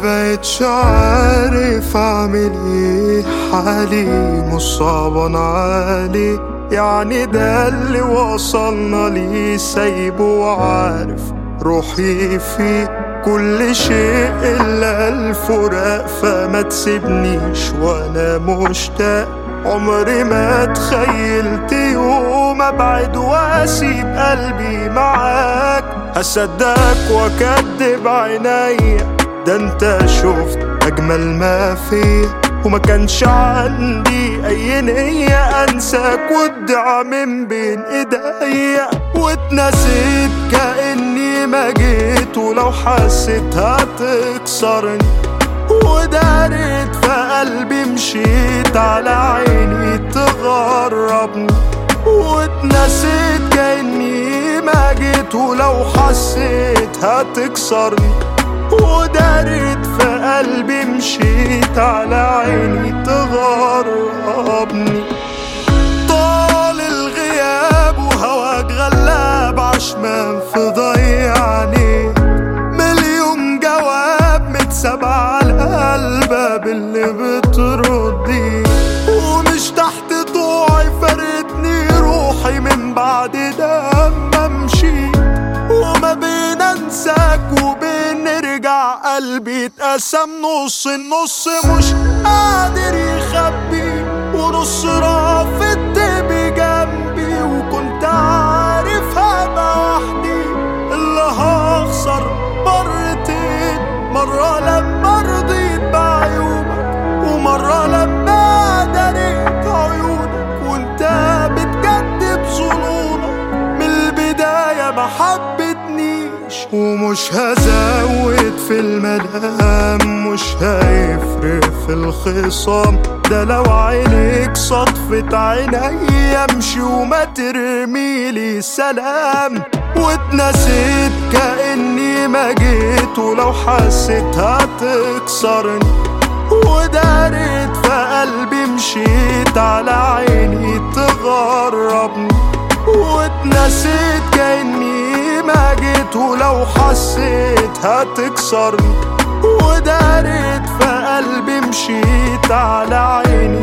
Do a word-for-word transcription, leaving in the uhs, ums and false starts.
بقتش عارف اعمل ايه، حالي مش صعبان عليه، يعني ده اللي وصلنا ليه، سايبه وعارف روحي فيه كل شيء إلا الفراق، فما تسيبنيش وأنا مشتاق. عمري ما تخيلت يوم أبعد وأسيب قلبي معاك، هصدقك وأكدب عينيا، ده انت شفت أجمل ما فيا، وما كانش عندي أي نية أنساك وادعى من بين إيديا، واتنسيت كأني ما جيت، ولو حسيت هتكسرني، ودارت في قلبي مشيت على عيني تغربني، واتنسيت كأني ما جيت، ولو حسيت هتكسرني، ودارت في قلبي مشيت على عيني تغربني. طال الغياب وهواك غلاب عشمان في ضيعني، مليون جواب متسابع على الباب اللي بتردي، ومش تحت طوعي فارقتني روحي من بعد لما مشيت، وما بين انساك وبين نرجع قلبي اتقسم نص، النص مش قادر يخبي، ونص رافض بجنبي، وكنت عارف هبقى وحدي اللي هخسر مرتين، مرة لما رضيت بعيوبك، ومرة لما دريت عيونك، وانت بتكدب ظنونك من البداية ما حبتنيش، ومش هزود في الملام، مش هيفرق في الخصام، ده لو عينيك صدفت عيني امشي وما ترميلي سلام، واتنسيت كأني ما جيت، ولو حسيت هتكسرني، ودارت في قلبي مشيت على عيني تغربني، واتنسيت كأني ما جيت، ولو حسيت هتكسرني، ودارت في قلبي مشيت على عيني